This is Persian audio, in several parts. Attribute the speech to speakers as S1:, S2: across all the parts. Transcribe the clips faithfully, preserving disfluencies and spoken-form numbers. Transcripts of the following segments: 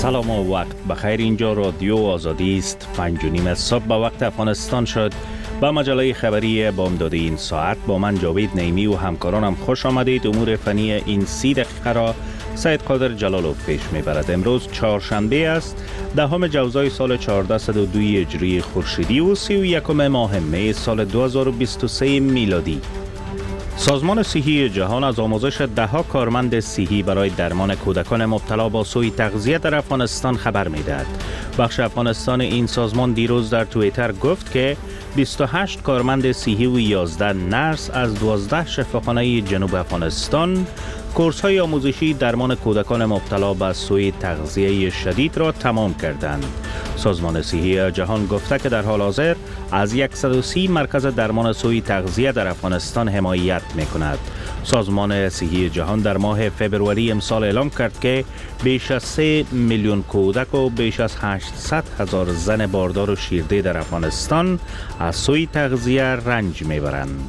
S1: سلام و وقت بخیر. اینجا رادیو آزادی است. پنج و نیم صبح به وقت افغانستان شد. با مجله خبری بامداد این ساعت با من جاوید نعیمی و همکارانم خوش آمدید. امور فنی این سی دقیقه را سید قادر جلالوف پیش میبرد. امروز چهارشنبه است، دهم جوزای سال چهارده و دو هجری خورشیدی و سی و یکم ماه می سال دو هزار و بیست و سه میلادی. سازمان صحی جهان از آموزش ده ها کارمند صحی برای درمان کودکان مبتلا با سوء تغذیه در افغانستان خبر می‌دهد. بخش افغانستان این سازمان دیروز در توییتر گفت که بیست و هشت کارمند صحی و یازده نرس از دوازده شفاخانه جنوب افغانستان کورس‌های آموزشی درمان کودکان مبتلا به سوء تغذیه شدید را تمام کردند. سازمان صحی جهان گفته که در حال حاضر از صد و سی مرکز درمان سوء تغذیه در افغانستان حمایت می‌کند. سازمان صحی جهان در ماه فبروری امسال اعلام کرد که بیش از سه میلیون کودک و بیش از هشتصد هزار زن باردار و شیرده در افغانستان از سوء تغذیه رنج می‌برند.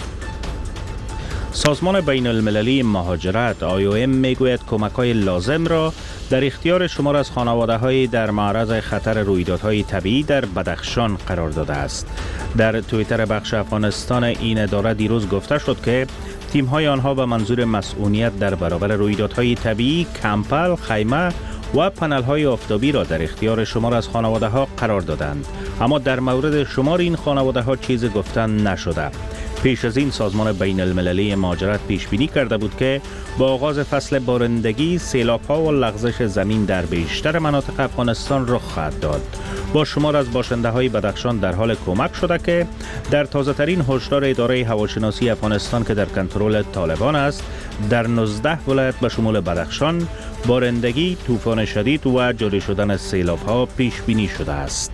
S1: سازمان بین المللی مهاجرت آی او ام میگوید کمک‌های لازم را در اختیار شمار از خانواده‌های در معرض خطر رویدادهای طبیعی در بدخشان قرار داده است. در توییتر بخش افغانستان این اداره دیروز گفته شد که تیم‌های آنها به منظور مسئولیت در برابر رویدادهای طبیعی کمپل، خیمه و پنل‌های آفتابی را در اختیار شمار از خانواده‌ها قرار دادند، اما در مورد شمار این خانواده‌ها چیزی گفتن نشده. پیش از این سازمان بین المللی مهاجرت پیش بینی کرده بود که با آغاز فصل بارندگی سیلاب‌ها و لغزش زمین در بیشتر مناطق افغانستان رخ خواهد داد. با شمار از باشنده‌های بدخشان در حال کمک شده که در تازه‌ترین هشدار اداره هواشناسی افغانستان که در کنترل طالبان است، در نوزده ولایت به شمول بدخشان بارندگی، طوفان شدید و جاری شدن سیلاب‌ها پیش بینی شده است.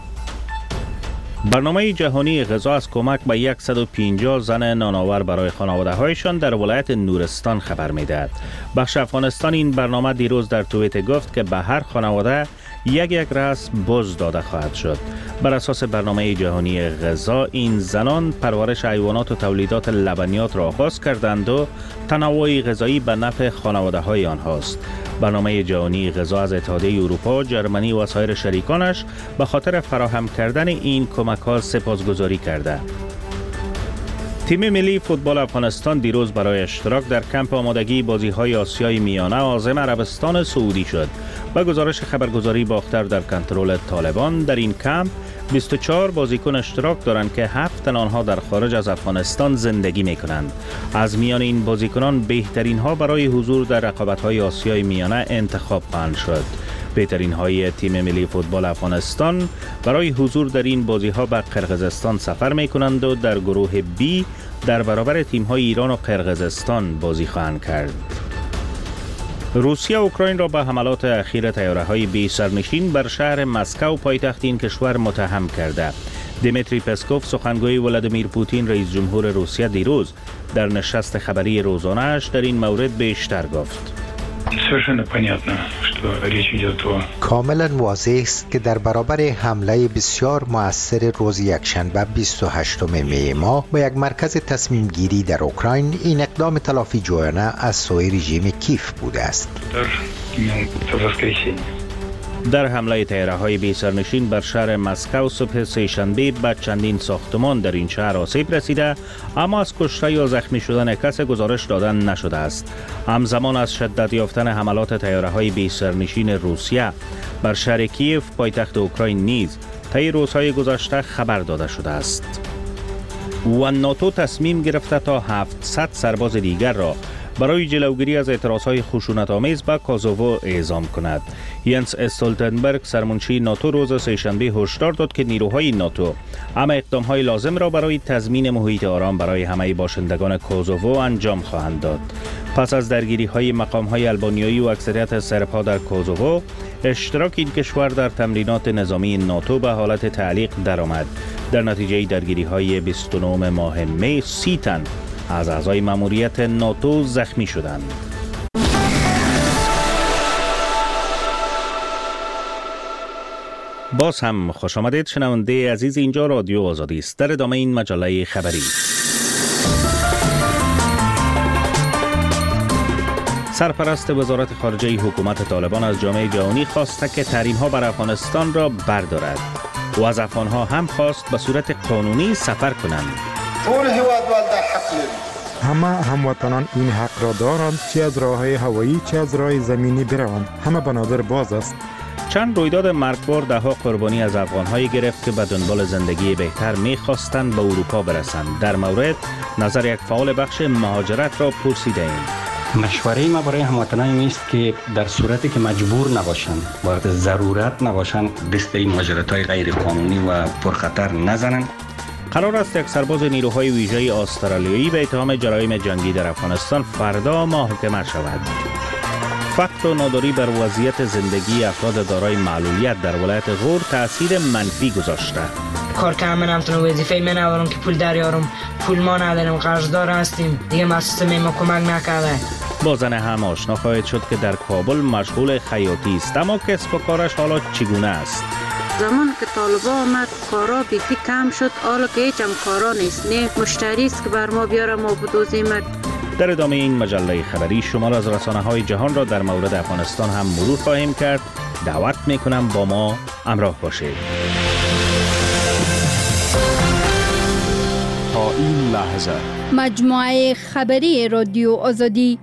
S1: برنامه جهانی غذا از کمک به صد و پنجاه زن نانآور برای خانواده‌هایشان در ولایت نورستان خبر می‌دهد. بخش افغانستان این برنامه دیروز در توییتر گفت که به هر خانواده یک یک رأس بز داده خواهد شد. بر اساس برنامه جهانی غذا این زنان پرورش حیوانات و تولیدات لبنیات را آغاز کردند و تنوع غذایی به نفع خانواده‌های آنهاست. برنامه جهانی غذا از اتحادیه اروپا، جرمنی و سایر شریکانش به خاطر فراهم کردن این کمک‌ها سپاسگزاری کرده. تیم ملی فوتبال افغانستان دیروز برای اشتراک در کمپ آمادگی بازی‌های آسیای میانه عازم عربستان سعودی شد. با گزارش خبرگزاری باختر در کنترل طالبان، در این کمپ بیست و چهار بازیکن اشتراک دارند که هفت تن آنها در خارج از افغانستان زندگی می‌کنند. از میان این بازیکنان بهترین ها برای حضور در رقابت‌های آسیای میانه انتخاب خواهند شد. بهترین های تیم ملی فوتبال افغانستان برای حضور در این بازی‌ها به قرقیزستان سفر می‌کنند و در گروه بی در برابر تیم‌های ایران و قرقیزستان بازی خواهند کرد. روسیه و اوکراین را به حملات اخیر طیاره‌های بی سرنشین بر شهر مسکو پایتخت این کشور متهم کرده. دیمیتری پسکوف سخنگوی ولادیمیر پوتین رئیس جمهور روسیه دیروز در نشست خبری روزانه‌اش در این مورد بیشتر گفت.
S2: کاملا واضح است که در برابر حمله بسیار مؤثر روز یکشنبه بیست و هشتم می ماه به یک مرکز تصمیم گیری در اوکراین، این اقدام تلافی جویانه از سوی رژیم کیف بوده است.
S1: در حمله طیاره‌های بی سرنشین بر شهر مسکو صبح سه‌شنبه به چندین ساختمان در این شهر آسیب رسیده، اما از کشته یا زخمی شدن کسی گزارش دادن نشده است. همزمان از شدت یافتن حملات طیاره‌های بی سرنشین روسیه بر شهر کیف پایتخت اوکراین نیز طی روزهای گذشته خبر داده شده است. و ناتو تصمیم گرفته تا هفتصد سرباز دیگر را برای جلوگیری از اعتراضهای خشونت‌آمیز به کوزوو اعزام کند. ینس استولتنبرگ سرمنشی ناتو روز سه‌شنبه هشدار داد که نیروهای ناتو همه اقدام‌های لازم را برای تضمین محیط آرام برای همه باشندگان کوزوو انجام خواهند داد. پس از درگیری‌های مقام‌های آلبانیایی و اکثریت سرب‌ها در کوزوو، اشتراک این کشور در تمرینات نظامی ناتو به حالت تعلیق درآمد. در نتیجه درگیری‌های بیست و نهم ماه می، سی تن از اعضای ماموریت ناتو زخمی شدند. باز هم خوش آمدید شنونده عزیز، اینجا رادیو آزادی است. در ادامه این مجله خبری، سرپرست وزارت خارجه حکومت طالبان از جامعه جهانی خواسته که تحریم‌ها بر افغانستان را بردارد و از افغان‌ها هم خواست به صورت قانونی سفر کنند.
S3: همه هموطنان این حق را دارند، چه از راه‌های هوایی چه از راه زمینی بروند. همه بنادر باز است.
S1: چند رویداد مرگبار دهها قربانی از افغان‌هایی گرفت که به دنبال زندگی بهتر می‌خواستند به اروپا برسند. در مورد نظر یک فعال بخش مهاجرت را پرسیدیم.
S4: مشوره ما برای هموطنان این است که در صورتی که مجبور نباشند، وقت ضرورت نباشند، دست به این مهاجرت‌های غیر قانونی و پرخطر نزنند.
S1: قرار است یک سرباز نیروهای ویژه استرالیایی به اتهام جرایم جنگی در افغانستان فردا محاکمه شود. فقر و ناداری بر وضعیت زندگی افراد دارای معلولیت در ولایت غور تاثیر منفی گذاشته.
S5: کار کردن من نمیتونم، وظیفه من ندارم که پول دریارم، پول ما نداریم، قرضدار هستیم، دیگه مؤسسه ما کمک نکرده.
S1: با زن هم آشنا خواهید شد که در کابل مشغول خیاطی است، اما کسب و کارش حالا چگونه است؟
S6: زمان که طالبا آمد کارا بیخی کم شد، حالا که هیچ هم کارا نیست، نه مشتری است که بر ما بیاره ما بدوزیم.
S1: در ادامه این مجله خبری شمار از رسانه‌های جهان را در مورد افغانستان هم مرور خواهیم کرد. دعوت میکنم با ما همراه باشید.
S7: تا این لحظه
S8: مجموعه خبری رادیو آزادی.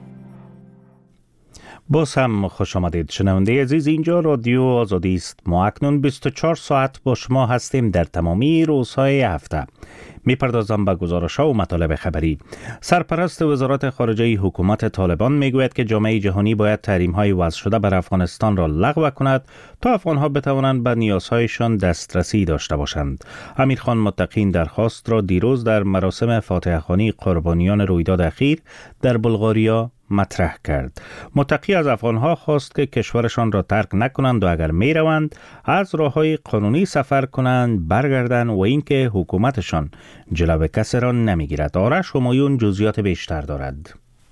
S1: باز هم خوش آمدید شنونده عزیز، اینجا رادیو آزادی است. ما اکنون بیست و چهار ساعت با شما هستیم در تمامی روزهای هفته. میپردازم به گزارش‌ها و مطالب خبری. سرپرست وزارت خارجه حکومت طالبان میگوید که جامعه جهانی باید تحریم‌های وضع شده بر افغانستان را لغو کند تا افغان‌ها بتوانند به نیازهایشان دسترسی داشته باشند. امیرخان متقی این درخواست را دیروز در مراسم فاتحه‌خوانی قربانیان رویداد اخیر در بلغاریا مطرح کرد. متقی از افغانها خواست که کشورشان را ترک نکنند و اگر می روند از راههای قانونی سفر کنند، برگردند و اینکه حکومتشان جلو کسی را نمی گیرد. آرش همایون جزئیات بیشتر دارد.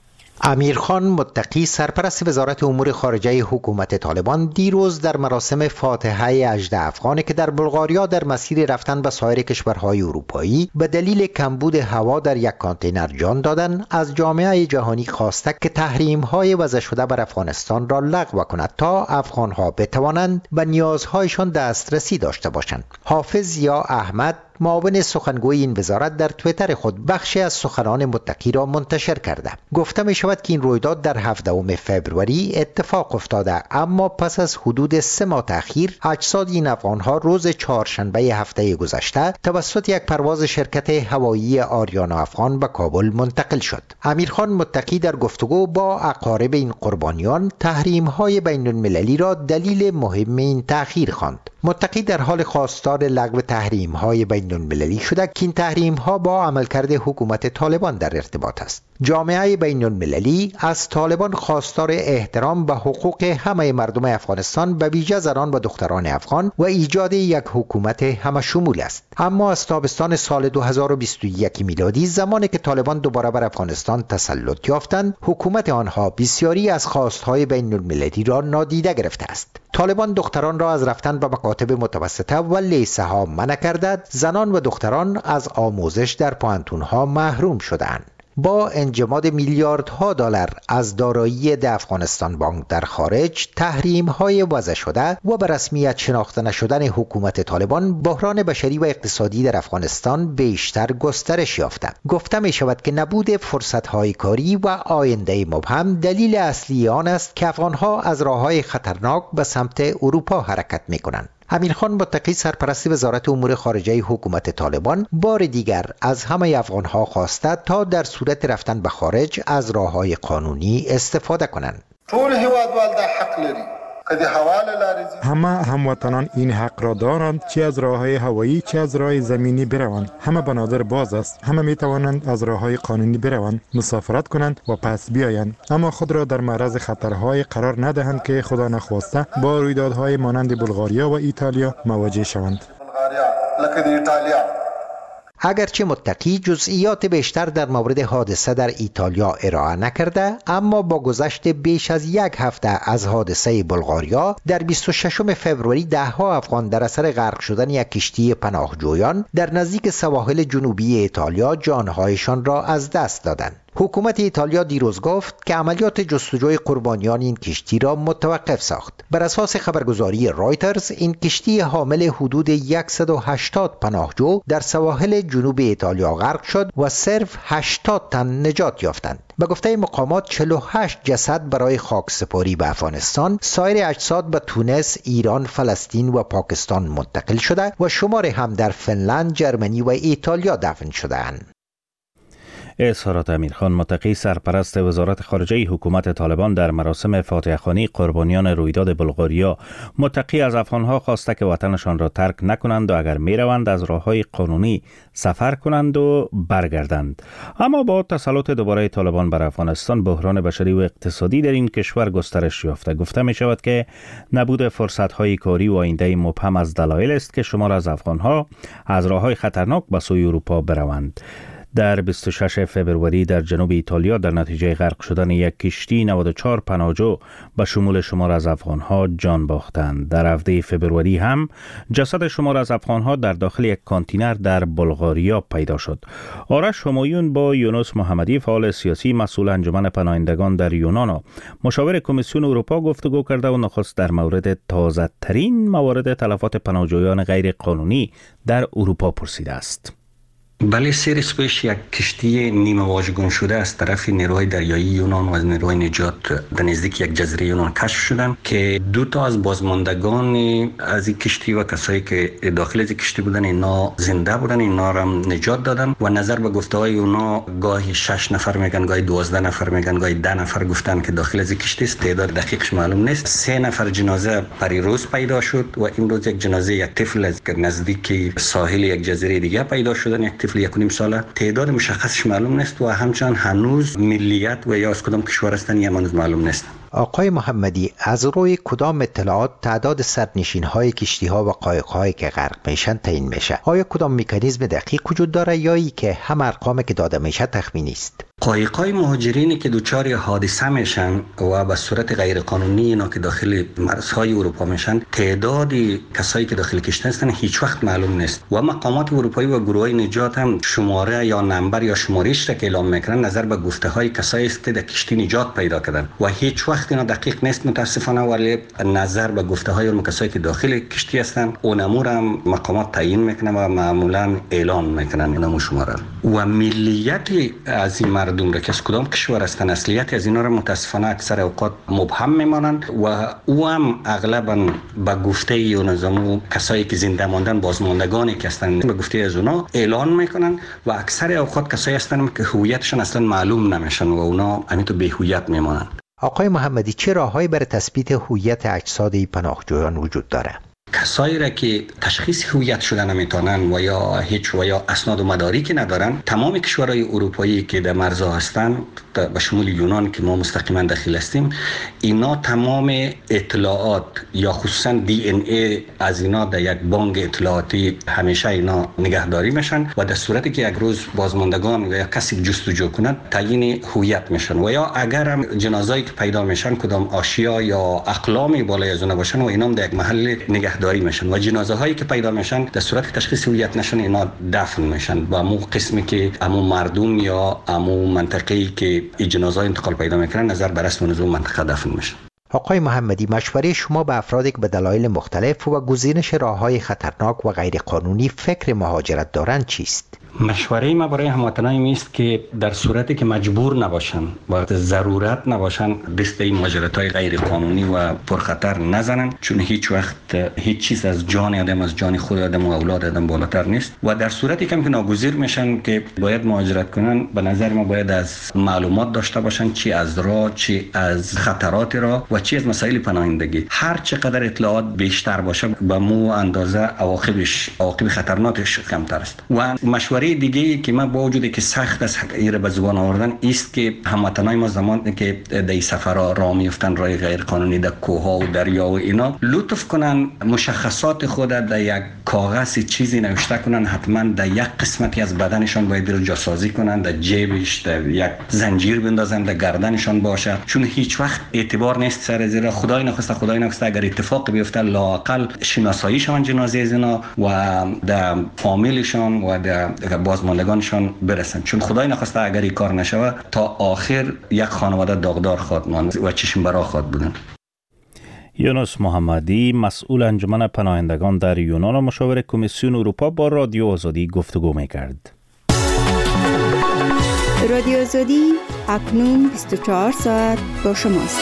S2: امیرخان متقی سرپرست وزارت امور خارجه حکومت طالبان دیروز در مراسم فاتحه اجده افغانی که در بلغاریا در مسیر رفتن به سایر کشورهای اروپایی به دلیل کمبود هوا در یک کانتینر جان دادن، از جامعه جهانی خواسته که تحریم‌های وضع شده بر افغانستان را لغو کند تا افغان‌ها بتوانند به نیازهایشان دسترسی داشته باشند. حافظ ضیا احمد معاون سخنگوی این وزارت در توییتر خود بخشی از سخنان متقی را منتشر کرده. گفته می شود که این رویداد در هفدهم فوریه اتفاق افتاده، اما پس از حدود سه ماه تأخیر اجساد این افغانها روز چهارشنبه هفته گذشته توسط یک پرواز شرکت هوایی آریانا افغان به کابل منتقل شد. امیرخان متقی در گفتگو با اقارب این قربانیان تحریم‌های بین‌المللی را دلیل مهم این تأخیر خواند. متقی در حال خواستار لغو تحریم‌های بین‌المللی شده که این تحریم‌ها با عملکرد حکومت طالبان در ارتباط است. جامعه بین‌المللی از طالبان خواستار احترام به حقوق همه مردم افغانستان به ویژه زنان و دختران افغان و ایجاد یک حکومت همه شمول است. اما از تابستان سال دو هزار و بیست و یک میلادی، زمانی که طالبان دوباره بر افغانستان تسلط یافتند، حکومت آنها بسیاری از خواستهای بین‌المللی را نادیده گرفته است. طالبان دختران را از رفتن به مکاتب متوسطه و لیسه ها منع کرده، زنان و دختران از آموزش در پوهنتون‌ها محروم شدند. با انجماد میلیاردها دلار از دارایی ده افغانستان بانک در خارج، تحریم‌های وضع شده و به رسمیت شناخته نشدن حکومت طالبان، بحران بشری و اقتصادی در افغانستان بیشتر گسترش یافته. گفته می شود که نبود فرصت‌های کاری و آینده مبهم دلیل اصلی آن است که افغان‌ها از راه‌های خطرناک به سمت اروپا حرکت می‌کنند. امیرخان متقی سرپرست وزارت امور خارجه حکومت طالبان بار دیگر از همه افغان‌ها خواسته تا در صورت رفتن به خارج از راه‌های قانونی استفاده کنند.
S3: همه هموطنان این حق را دارند، چه از راه‌های هوایی چه از راه زمینی بروند. همه بنادر باز است. همه می توانند از راه‌های قانونی بروند، مسافرت کنند و پس بیایند، اما خود را در معرض خطرهای قرار ندهند که خدا نخواسته با رویدادهای مانند بلغاریا و ایتالیا مواجه شوند.
S2: اگرچه متقی جزئیات بیشتر در مورد حادثه در ایتالیا ارائه نکرده، اما با گذشت بیش از یک هفته از حادثه بلغاریا در بیست و ششم فوریه ده‌ها افغان در اثر غرق شدن یک کشتی پناهجویان در نزدیک سواحل جنوبی ایتالیا جانهایشان را از دست دادند. حکومت ایتالیا دیروز گفت که عملیات جستجوی قربانیان این کشتی را متوقف ساخت. بر اساس خبرگزاری رایترز این کشتی حامل حدود صد و هشتاد پناهجو در سواحل جنوب ایتالیا غرق شد و صرف هشتاد تن نجات یافتند. به گفته مقامات چهل و هشت جسد برای خاکسپاری به افغانستان، سایر اجساد به تونس، ایران، فلسطین و پاکستان منتقل شده و شماری هم در فنلند، جرمنی و ایتالیا دفن شده‌اند.
S1: اظهارات امیرخان متقی، سرپرست وزارت خارجه حکومت طالبان، در مراسم فاتحه خوانی قربانیان رویداد بلغاریا متقی از افغانها خواسته که وطنشان را ترک نکنند و اگر می روند از راههای قانونی سفر کنند و برگردند. اما با تسلط دوباره طالبان بر افغانستان، بحران بشری و اقتصادی در این کشور گسترش یافته. گفته می شود که نبود فرصت‌های کاری و آینده مبهم از دلایل است که شمار از افغانها از راههای خطرناک به سوی اروپا بروند. در بیست و ششم فوریه در جنوب ایتالیا در نتیجه غرق شدن یک کشتی نود و چهار پناهجو به شمول شمار از افغانها جان باختند. در هفده فوریه هم جسد شمار از افغانها در داخل یک کانتینر در بلغاریا پیدا شد. آرش همایون با یونس محمدی، فعال سیاسی مسئول انجمن پناهندگان در یونان و مشاور کمیسیون اروپا گفتگو کرده و نخست در مورد تازه ترین موارد تلفات پناهجویان غیر قانونی در اروپا پرسیده است.
S4: بله، سه روز پیش یک کشتی نیمه واژگون شده از طرف نیروهای دریایی یونان و از نیروهای نجات در نزدیک یک جزیره یونان کشف شدن که دو تا از بازماندگان از این کشتی و کسایی که داخل از کشتی بودن اینا زنده بودن، اینا را نجات دادن و نظر به گفته‌های اونا گاهی شش نفر میگن، گاهی دوازده نفر میگن، گاهی ده نفر گفتن که داخل از کشتی است. تعداد دقیقش معلوم نیست. سه نفر جنازه پریروز پیدا شد و امروز یک جنازه یک طفل از نزدیک ساحل یک جزیره دیگه پیدا شدن، یک طفل یک و نیم ساله. تعداد مشخصش معلوم نیست و همچنان هنوز ملیت و یا از کدام کشور هستن یا هنوز معلوم نیست.
S2: آقای محمدی، از روی کدام اطلاعات تعداد سرنشین های کشتی ها و قایق هایی که غرق میشن تعیین میشه؟ آیا کدام مکانیزم دقیق وجود داره یا ای که هم ارقامی که داده میشه تخمینی است؟
S4: قایق‌های مهاجرینی که دوچار حادثه میشن و به صورت غیر قانونی اینا که داخل مرزهای اروپا میشن، تعداد کسایی که داخل کشتی هستن هیچ وقت معلوم نیست و مقامات اروپایی و گروهای نجات هم شماره یا نمبر یا شمارش را که اعلام میکنن نظر به گفته‌های کسایی است که در کشتی نجات پیدا کردن و هیچ وقت اینا دقیق نیست متاسفانه، ولی نظر به گفته‌های اون کسایی که داخل کشتی هستن اون امور هم مقامات تعیین میکنن و معمولا اعلام میکنن اینا شماره و ملیت از این مردم را که از کدام کشور هستن، اصلیت از اینا را متاسفانه اکثر اوقات مبهم میمانند و او هم اغلبا به گفته اون نظام کسایی که زنده ماندن، بازماندگانی که هستن، به گفته از اونا اعلان میکنن و اکثر اوقات کسایی هستن که هویتشون اصلا معلوم نمیشن و اونا همینطور بی هویت میمانند.
S2: آقای محمدی، چه راههایی برای تثبیت هویت اجساد پناهجویان وجود داره؟
S4: کسایی را که تشخیص هویت شدن نمیتونن و یا هیچ و یا اسناد و مدارکی ندارن، تمام کشورهای اروپایی که در مرزها هستن به شمول یونان که ما مستقیما داخل هستیم، اینا تمام اطلاعات یا خصوصا دی ان ای از اینا در یک بانک اطلاعاتی همیشه اینا نگهداری میشن و در صورتی که یک روز بازماندگان یا کسی جستجو کنند تعیین هویت میشن و یا اگر هم جنازه‌ای که پیدا میشن کدام آشیا یا اقلامی بالای از اون باشن و اینا در یک محل نگهداری میشن و جنازه هایی که پیدا میشن در صورت که تشخیص هویت نشن اینا دفن میشن و امو قسمی که امو مردم یا امو منطقه‌ای که این جنازه انتقال پیدا میکنن نظر بر رسم و نظام منطقه دفن میشن.
S2: آقای محمدی، مشوره شما به افرادی که به دلایل مختلف و گزینش راههای خطرناک و غیر قانونی فکر مهاجرت دارند چیست؟
S4: مشوره ما برای هموطنان این است که در صورتی که مجبور نباشن و ضرورت نباشن دست این مهاجرت‌های غیر قانونی و پرخطر نزنن، چون هیچ وقت هیچ چیز از جان آدم از جان خود آدم و اولاد آدم بالاتر نیست و در صورتی که ناگزیر میشن که باید مهاجرت کنن، به نظر ما باید از معلومات داشته باشن، چی از راه، چی از خطرات راه و چی از مسائل پناهندگی. هر چقدر اطلاعات بیشتر باشه به مو اندازه عواقبش عواقب خطرناکش کمتر است. و مشوره دیگه که من با وجودی که سخت است ایره به زبان آوردن است که هموطنای ما زمانی که در سفرها راه میافتن راه غیر قانونی در کوهها و دریا و اینا لطف کنن مشخصات خود در یک کاغذ چیزی نوشته کنن، حتما در یک قسمتی از بدنشان باید رو جاسازی کنن، در جیبش در یک زنجیر بندازن، در گردنشان باشه، چون هیچ وقت اعتبار نیست سر زیرا خدای نخواسته خدای نخواسته اگر اتفاق بیفته لااقل شناسایی شون جنازه اینا و در فامیلشان و در به بازماندگانشان برسن، چون خدای نخواسته اگر این کار نشود تا آخر یک خانواده داغدار خواهد ماند و چشم برا خواهد بودند.
S1: یونس محمدی، مسئول انجمن پناهندگان در یونان و مشاور کمیسیون اروپا، با رادیو آزادی گفتگو می‌کرد.
S8: رادیو آزادی اکنون بیست و چهار ساعت با شماست.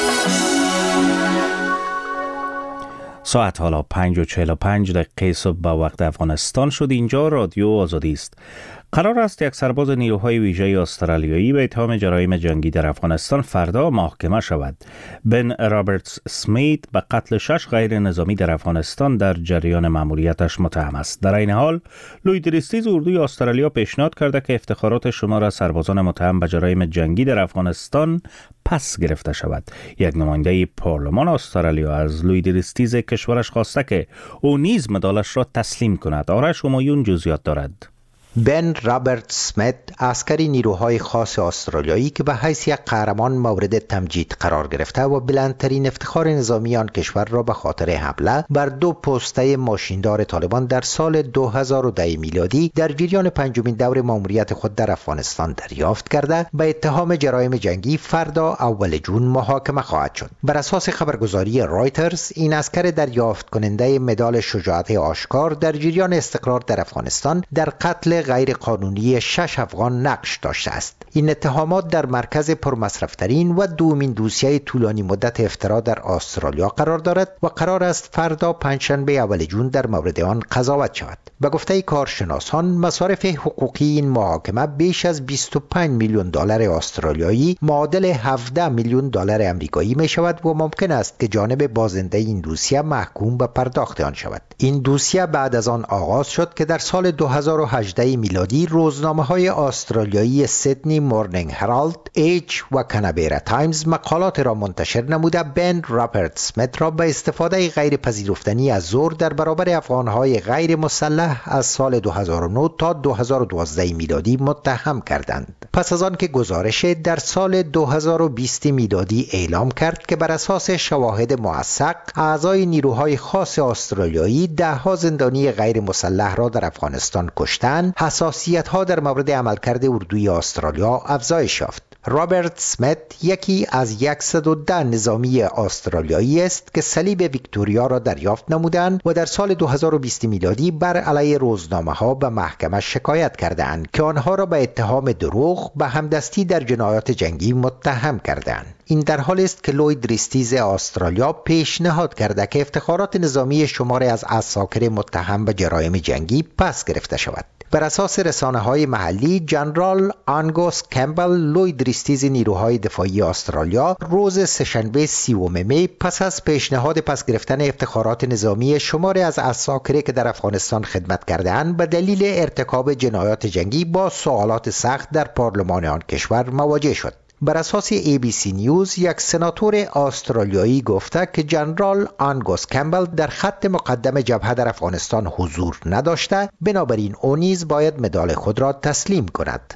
S1: ساعت حالا پنج و چهل و پنج دقیقه صبح به وقت افغانستان شد. اینجا رادیو آزادی است. قرار است یک سرباز نیروهای ویژه استرالیایی به اتهام جرایم جنگی در افغانستان فردا محاکمه شود. بن رابرتس سمیت به قتل شش غیر نظامی در افغانستان در جریان مأموریتش متهم است. در این حال لوید ریستیز اردوی استرالیا پیشنهاد کرده که افتخارات شمار سربازان متهم به جرایم جنگی در افغانستان پس گرفته شود. یک نماینده پارلمان استرالیا از لوید ریستیز کشورش خواسته که او نیز مدالش را تسلیم کند. آرش همایون جزئیات دارد.
S2: بن رابرت سمیت، عسکری نیروهای خاص استرالیایی که به حیث یک قهرمان مورد تمجید قرار گرفته و بلندترین افتخار نظامی آن کشور را به خاطر حمله بر دو پسته ماشیندار طالبان در سال دو هزار و ده میلادی در جریان پنجمین دور مأموریت خود در افغانستان دریافت کرده، به اتهام جرایم جنگی فردا اول جون محاکمه خواهد شد. بر اساس خبرگزاری رایترز، این عسکر دریافت کننده مدال شجاعت آشکار در جریان استقرار در افغانستان در قتل غیر قانونی شش افغان نقش داشته است. این اتهامات در مرکز پرمصرفترین و دومین دوسیه طولانی مدت افترا در استرالیا قرار دارد و قرار است فردا پنجشنبه اول جون در مورد آن قضاوت شود. به گفته کارشناسان، مصارف حقوقی این محاکمه بیش از بیست و پنج میلیون دلار استرالیایی معادل هفده میلیون دلار آمریکایی می شود و ممکن است که جانب بازنده این دوسیه محکوم به پرداخت آن شود. این دوسیه بعد از آن آغاز شد که در سال دو هزار و هجده میلادی روزنامه‌های استرالیایی سیدنی مورنینگ هرالد، ایج و کانبرا تایمز مقالات را منتشر نموده بن رابرت سمیت را به استفاده غیر پذیرفتنی از زور در برابر افغان‌های غیر مسلح از سال دو هزار و نه تا دو هزار و دوازده میلادی متهم کردند. پس از آن که گزارش در سال دو هزار و بیست میلادی اعلام کرد که بر اساس شواهد موثق اعضای نیروهای خاص استرالیایی ده ها زندانی غیر مسلح را در افغانستان کشتند، حساسیت‌ها در مورد عملکرد اردوی استرالیا افزایش یافت. رابرت سمیت یکی از صد و ده نظامی استرالیایی است که صلیب ویکتوریا را دریافت نمودند و در سال دو هزار و بیست میلادی بر علیه روزنامه‌ها به محکمه شکایت کردند که آنها را به اتهام دروغ به همدستی در جنایات جنگی متهم کردند. این در حالی است که لوید ریستیز استرالیا پیشنهاد کرده که افتخارات نظامی شماری از عساکر متهم به جرایم جنگی پس گرفته شود. بر اساس رسانه‌های محلی، جنرال آنگوس کمبل، لوید ریستیز نیروهای دفاعی استرالیا، روز سه‌شنبه سیوم می پس از پیشنهاد پس گرفتن افتخارات نظامی شماری از عساکری که در افغانستان خدمت کرده‌اند به دلیل ارتکاب جنایات جنگی با سوالات سخت در پارلمان آن کشور مواجه شد. بر اساس ای بی سی نیوز، یک سناتور استرالیایی گفته که جنرال آنگوس کمبل در خط مقدم جبهه در افغانستان حضور نداشته، بنابراین او نیز باید مدال خود را تسلیم کند.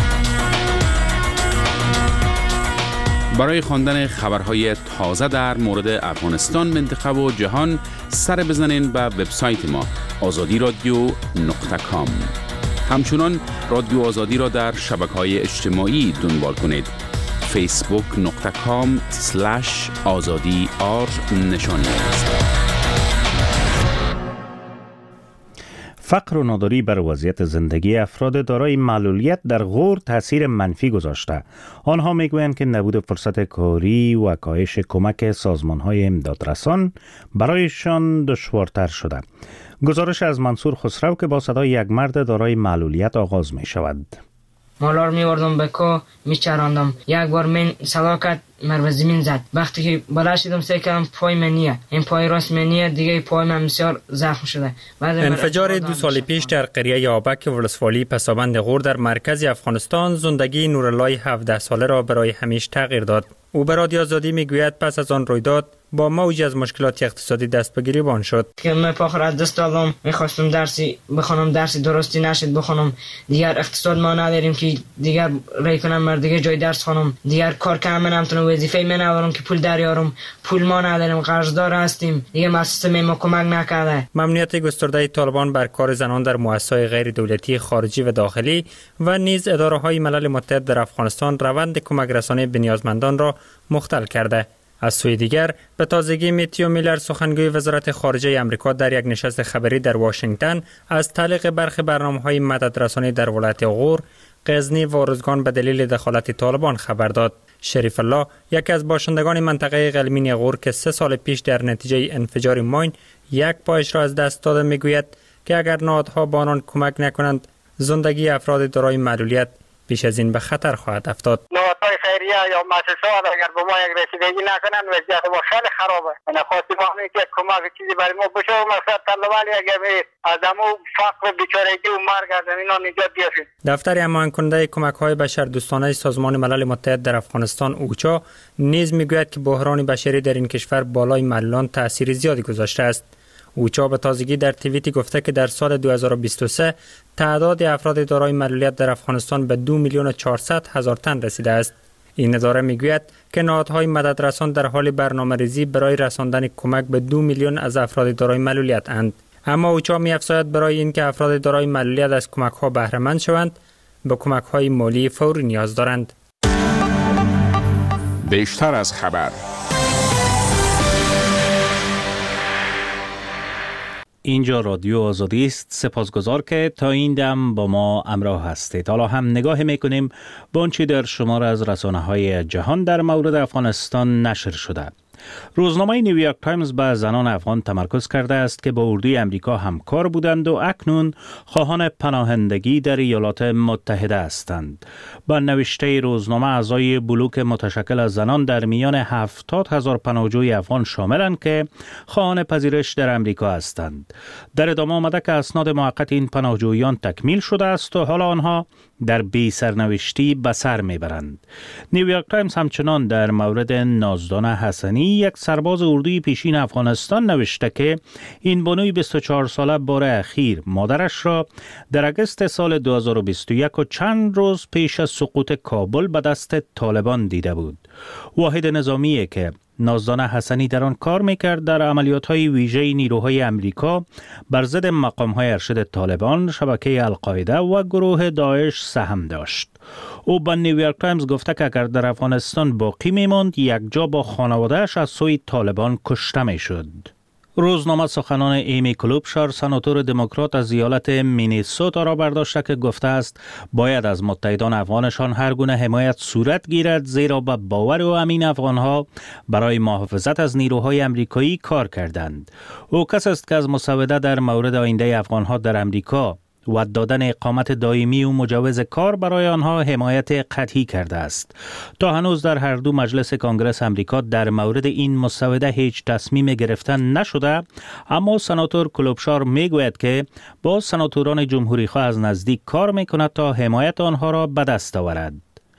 S7: برای خواندن خبرهای تازه در مورد افغانستان، منطقه و جهان سر بزنین به وبسایت ما آزادی رادیو نقطه کام. همچنان رادیو آزادی را در شبکه‌های اجتماعی دنبال کنید. فیسبوک نقطه کام سلش آزادی آر نشانی است.
S1: فقر و ناداری بر وضعیت زندگی افراد دارای معلولیت در غور تاثیر منفی گذاشته. آنها میگویند که نبود فرصت کاری و کاهش کمک سازمان‌های امدادرسان برایشان دشوارتر شده. گزارش از منصور خسرو که با صدای یک مرد دارای معلولیت آغاز می شود.
S5: مالار میوردم به کو میچراندم. یک بار من سلاکت مر به زمین زد. وقتی که بالا شدم سعی کردم پای من نیه. این پای راست من نیه، دیگه پای من بسیار زخم شده.
S9: انفجار دو سال پیش در قریه یابک ولسوالی پسابند غور در مرکز افغانستان زندگی نورالله هفده ساله را برای همیشه تغییر داد. او به رادیو آزادی میگوید پس از آن رویداد با موج از مشکلات اقتصادی دست به گریبان شد.
S5: که من پاخر از دست دادم، میخواستم درسی بخونم، درسی درستی نشد بخونم. دیگر اقتصاد ما نداریم که دیگر رای کنم مر دیگه جای درس خونم. دیگر کار کنم نمیتونم، وظیفه من ندارم که پول دریارم. پول ما نداریم، قرضدار هستیم. دیگه مؤسسه ما کمک نکرده.
S9: ممنوعیت گسترده طالبان بر کار زنان در مؤسسات غیر دولتی خارجی و داخلی و نیز اداره‌های ملل متحد در افغانستان روند کمک رسانی به نیازمندان را مختل کرده. از سوی دیگر به تازگی میتیو میلر سخنگوی وزارت خارجه آمریکا در یک نشست خبری در واشنگتن از تعلیق برخی برنامه‌های مددرسانی در ولایت غور، غزنی و ارزگان به دلیل دخالت طالبان خبر داد. شریف الله، یکی از باشندگان منطقه غلمین غور که سه سال پیش در نتیجه انفجار ماین یک پایش را از دست داده، میگوید که اگر نهادها به آنان کمک نکنند زندگی افراد دارای معلولیت بیش از این به خطر خواهد افتاد.
S10: نهادهای خیریه یا مؤسسات اگر به ما یک رسیدگی نکنند وضعیت ما خیلی خرابه. من خواستم همین که کمک چیزی برای ما بشه و مقصد طلبانی اگر از همون فقر بیچارگی و مرگ از اینا نجات بیافید.
S9: دفتر هماهنگ کننده کمک‌های بشردوستانه سازمان ملل متحد در افغانستان اوچا نیز میگوید که بحران بشری در این کشور بالای معلولان تأثیر زیادی گذاشته است. اوچا به تازگی در توییتی گفته که در سال دو هزار و بیست و سه تعداد افراد دارای معلولیت در افغانستان به دو میلیون و چهارصد هزار تن رسیده است. این اداره میگوید که نهادهای مددرسان در حال برنامه‌ریزی برای رساندن کمک به دو میلیون از افراد دارای معلولیت اند. اما اوچا می‌افزاید برای اینکه افراد دارای معلولیت از کمک‌ها بهره مند شوند، به کمک‌های مالی فوری نیاز دارند.
S7: بیشتر از خبر.
S1: اینجا رادیو آزادی است. سپاسگزار که تا این دم با ما همراه هستید. حالا هم نگاه میکنیم به آنچه در شمار از رسانه‌های جهان در مورد افغانستان نشر شده. روزنامه نیویورک تایمز به زنان افغان تمرکز کرده است که با اردوی امریکا همکار بودند و اکنون خواهان پناهندگی در ایالات متحده هستند. با نوشته روزنامه اعضای بلوک متشکل از زنان در میان هفتاد هزار پناهجوی افغان شاملند که خواهان پذیرش در امریکا هستند. در ادامه آمده که اسناد موقت این پناهجویان تکمیل شده است و حالا آنها در بی سرنوشتی به سر میبرند. نیویورک تایمز همچنان در مورد نازدان حسنی، یک سرباز اردوی پیشین افغانستان، نوشته که این بانوی بیست و چهار ساله بار اخیر مادرش را در اگست سال دو هزار و بیست و یک و چند روز پیش از سقوط کابل به دست طالبان دیده بود. واحد نظامی که نازدان حسنی در آن کار میکرد در عملیات‌های ویژه نیروهای امریکا بر ضد مقام‌های ارشد طالبان، شبکه القاعده و گروه داعش سهم داشت. او به نیویورک تایمز گفته که اگر در افغانستان باقی میماند یک جا با خانواده‌اش از سوی طالبان کشته میشد. روزنامه سخنان ایمی کلوبشار، سناتور دموکرات از ایالت مینیسوتا را برداشته که گفته است باید از متحدان افغانشان هر گونه حمایت صورت گیرد، زیرا به باور و امین افغانها برای محافظت از نیروهای امریکایی کار کردند. او کس است که از مسوده در مورد آینده افغانها در امریکا و دادن اقامت دائمی و مجوز کار برای آنها حمایت قطعی کرده است. تا هنوز در هر دو مجلس کانگرس امریکا در مورد این مسوده هیچ تصمیم گرفتن نشده، اما سناتور کلوبشار میگوید که با سناتوران جمهوری خواه از نزدیک کار میکند تا حمایت آنها را به دست آورد.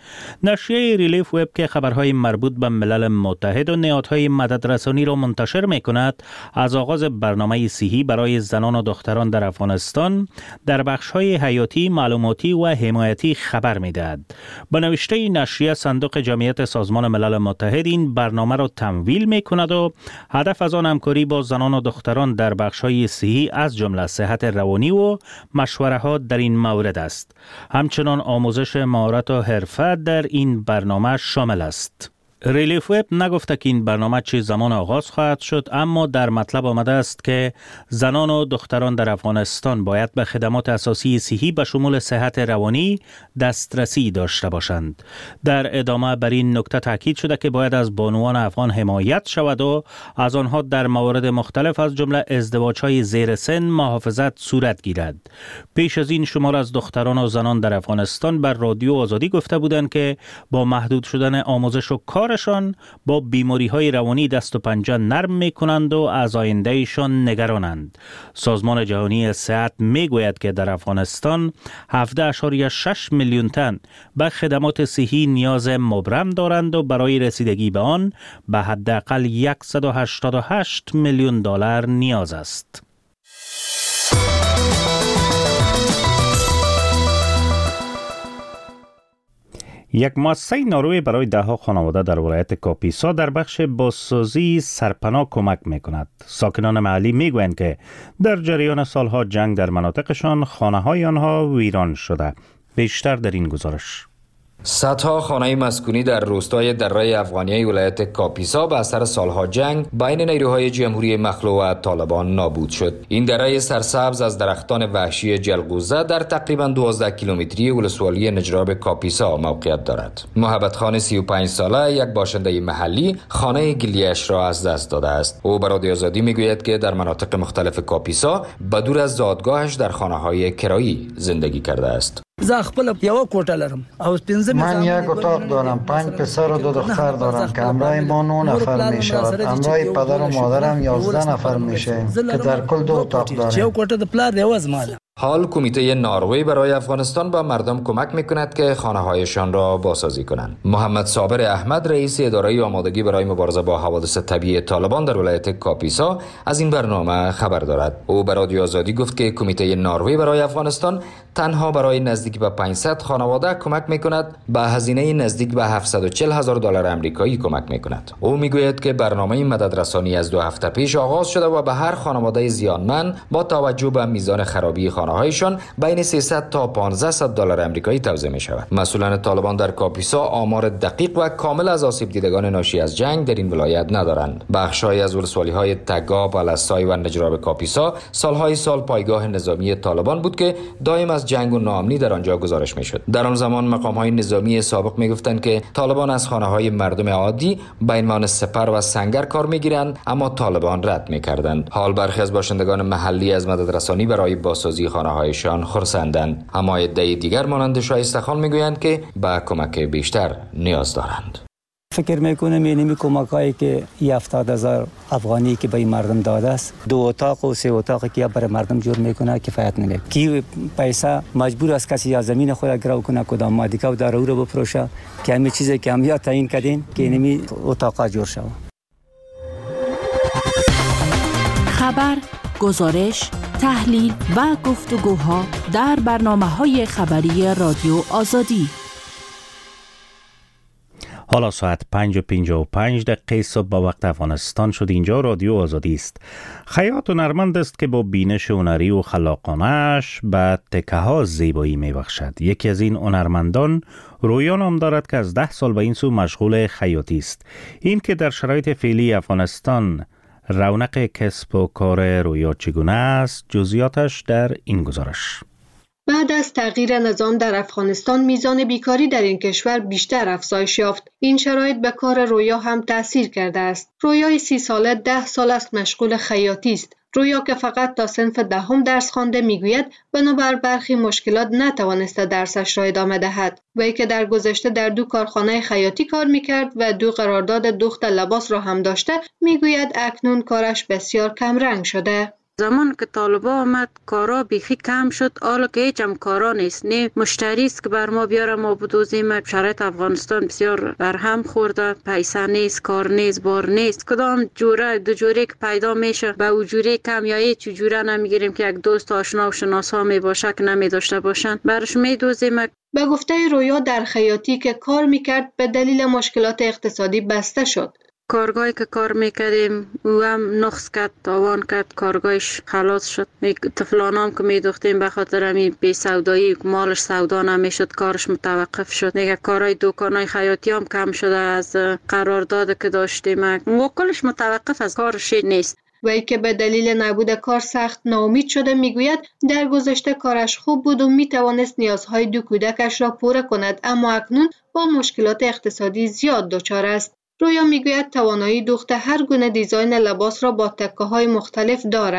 S1: نشریه ریلیف وب که خبرهای مربوط به ملل متحد و نهادهای مددرسانی را منتشر می کند، از آغاز برنامه صحی برای زنان و دختران در افغانستان در بخش‌های حیاتی، معلوماتی و حمایتی خبر می دهد. به نوشته نشریه، صندوق جمعیت سازمان ملل متحد این برنامه را تمویل می کند و هدف از آن همکاری با زنان و دختران در بخش‌های صحی از جمله صحت روانی و مشوره ها در این مورد است. همچنان آموزش مهارت و حرفه در این برنامه شامل است. ریلیف وب نگفته که این برنامه چه زمان آغاز خواهد شد، اما در مطلب آمده است که زنان و دختران در افغانستان باید به خدمات اساسی صحی به شمول صحت روانی دسترسی داشته باشند. در ادامه بر این نکته تاکید شده که باید از بانوان افغان حمایت شود و از آنها در موارد مختلف از جمله ازدواج‌های زیر سن محافظت صورت گیرد. پیش از این شمار از دختران و زنان در افغانستان بر رادیو آزادی گفته بودند که با محدود شدن آموزش و کار کارشان با بیماری های روانی دست و پنجه نرم می کنند و از آیندهشان نگرانند. سازمان جهانی صحت می گوید که در افغانستان هفده اشاریه شش میلیون تن به خدمات صحی نیاز مبرم دارند و برای رسیدگی به آن به حداقل صد و هشتاد و هشت میلیون دلار نیاز است. یک مؤسسه نروژ برای ده ها خانواده در ولایت کاپیسا در بخش بازسازی سرپناه کمک می کند. ساکنان محلی می گویند که در جریان سالها جنگ در مناطقشان خانه های آنها ویران شده. بیشتر در این گزارش.
S11: صدها خانه مسکونی در روستای دره افغانیه ولایت کاپیسا به اثر سالها جنگ بین نیروهای جمهوری مخلوع و طالبان نابود شد. این دره سرسبز از درختان وحشی جلغوزه در تقریبا دوازده کیلومتری ولسوالی نجراب کاپیسا موقعیت دارد. محبت خان سی و پنج ساله یک باشنده محلی خانه گلیش را از دست داده است. او به رادیو آزادی میگوید که در مناطق مختلف کاپیسا بدور از زادگاهش در خانه‌های کرایی زندگی کرده است.
S12: زه خپل یو کوټه لرم او پنځه
S13: من یک اتاق دارم، پنج پسر و دو دختر دارم که همراه ما نه نفر می شود. همراه پدر و مادرم یازده نفر میشه که در کل دو اتاق داریم.
S12: یو کوټه د پلار یو از مال.
S11: حال کمیته نروژ برای افغانستان به مردم کمک میکند که خانه‌هایشان را بازسازی کنند. محمد صابر احمد رئیس اداره آمادگی برای مبارزه با حوادث طبیعی طالبان در ولایت کاپیسا از این برنامه خبر دارد. او به رادیو آزادی گفت که کمیته نروژ برای افغانستان تنها برای نزدیک به پانصد خانواده کمک میکند، به هزینه نزدیک به هفتصد و چهل هزار دلار آمریکایی کمک میکند. او میگوید که برنامه مددرسانی از دو هفته پیش آغاز شده و به هر خانواده زیانمند با توجه به میزان خرابی هایشان بین سیصد تا پانصد دلار آمریکایی توزیع می شود. مسئولان طالبان در کاپیسا آمار دقیق و کامل از آسیب دیدگان ناشی از جنگ در این ولایت ندارند. بخش‌های از ولسوالی‌های تگا، بالستای و نجراب کاپیسا سالهای سال پایگاه نظامی طالبان بود که دائم از جنگ و ناامنی در آنجا گزارش می‌شد. در آن زمان مقام‌های نظامی سابق می‌گفتند که طالبان از خانه‌های مردم عادی به عنوان سپر و سنگر کار می‌گیرند، اما طالبان رد می‌کردند. حال برخی از باشندگان محلی از مددرسانی برای بازسازی خانه‌هایشان خرسندند، اما عده دیگر مانند شایسته خان میگویند که به کمک بیشتر نیاز دارند.
S14: فکر میکنم اینمی کمکایی که هفتاد هزار افغانی که به مردم داده است، دو اتاق و سه اتاقی که برای مردم جور میکنه کفایت نمیکنه. کی پیسه مجبور است کسی یا زمین خود گرو کنه کدام مادیکا و دارو رو بفروشه که همین چیزی که هم یا تعیین کردین که اینمی اتاقا جور شود.
S15: خبر، گزارش، تحلیل و گفتگوها در برنامه‌های خبری رادیو آزادی.
S1: حالا ساعت پنج و پنجاه و پنج دقیقه صبح به وقت افغانستان شد. اینجا رادیو آزادی است. خیاط هنرمند است که با بینش هنری و خلاقانه‌اش به تکه ها زیبایی می‌بخشد. یکی از این هنرمندان رویا نام دارد که از ده سال به این سو مشغول خیاطی است. این که در شرایط فعلی افغانستان رونق کسب و کار رویا چگونه است، جزئیاتش در این گزارش.
S16: بعد از تغییر نظام در افغانستان میزان بیکاری در این کشور بیشتر افزایش یافت. این شرایط به کار رویا هم تأثیر کرده است. رویای سی ساله ده سال است مشغول خیاطی است. رویا که فقط تا صنف دهم درس خوانده میگوید بنابر برخی مشکلات نتوانسته درسش را ادامه دهد. وی که در گذشته در دو کارخانه خیاطی کار میکرد و دو قرارداد دوخت لباس را هم داشته، میگوید اکنون کارش بسیار کم رنگ شده.
S6: زمان که طالبا آمد کارا بیخی کم شد، حالا که هیچ هم کارا نیست. نه مشتری است که بر ما بیاره ما بدوزیم. شرایط افغانستان بسیار برهم خورده، پیسه نیست، کار نیست، بار نیست. کدام جوره دو جوره که پیدا میشه به او جوره کم یا هیچ جوره نمیگیریم که یک دوست آشنا و شناسا می باشه که نمی داشته باشن برش میدوزیم.
S16: به گفته رویا در خیاطی که کار میکرد به دلیل مشکلات اقتصادی بسته شد.
S6: کارگاهی که کار میکردیم او هم نقص کرد، تاوان کرد، کارگاهش خلاص شد. طفلانام که میدوختیم به خاطر همی بی سودایی مالش سودا نمیشد، کارش متوقف شد. دیگه کارهای دکانای خیاطی هم کم شده از قرارداد که داشتیم و کلش متوقف از کارش نیست.
S16: وی که به دلیل نبود کار سخت ناامید شده میگوید در گذشته کارش خوب بود و میتوانست نیازهای دو کودکش را پوره کند، اما اکنون با مشکلات اقتصادی زیاد دچار است. رویا میگوید توانایی دوخت هر گونه دیزاین لباس را با تکه‌های مختلف دارد.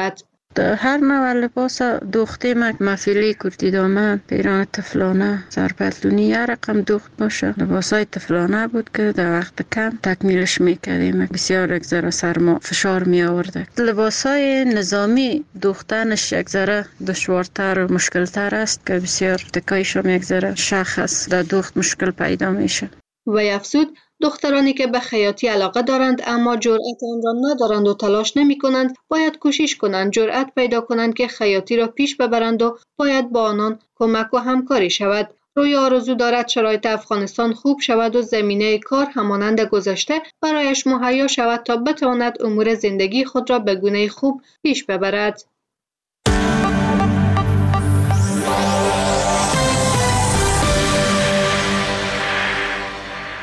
S6: هر نوع لباس دوخته ما مفیلی کردی دامن پیران تفلانه سرپتلونی یه رقم دوخت باشه لباسای تفلانه بود که در وقت کم تکمیلش میکردیم بسیار یک ذره سرما فشار می آورده. لباسای نظامی دوختنش یک ذره دشوارتر و مشکلتر است که بسیار تکایش هم یک ذره شخص در دوخت مشکل پیدا میشه.
S16: و افزود دخترانی که به خیاطی علاقه دارند اما جرأت آن را ندارند و تلاش نمی کنند باید کوشش کنند جرأت پیدا کنند که خیاطی را پیش ببرند و باید با آنان کمک و همکاری شود. روی آرزو دارد شرایط افغانستان خوب شود و زمینه کار همانند گذشته برایش مهیا شود تا بتواند امور زندگی خود را به گونه خوب پیش ببرد.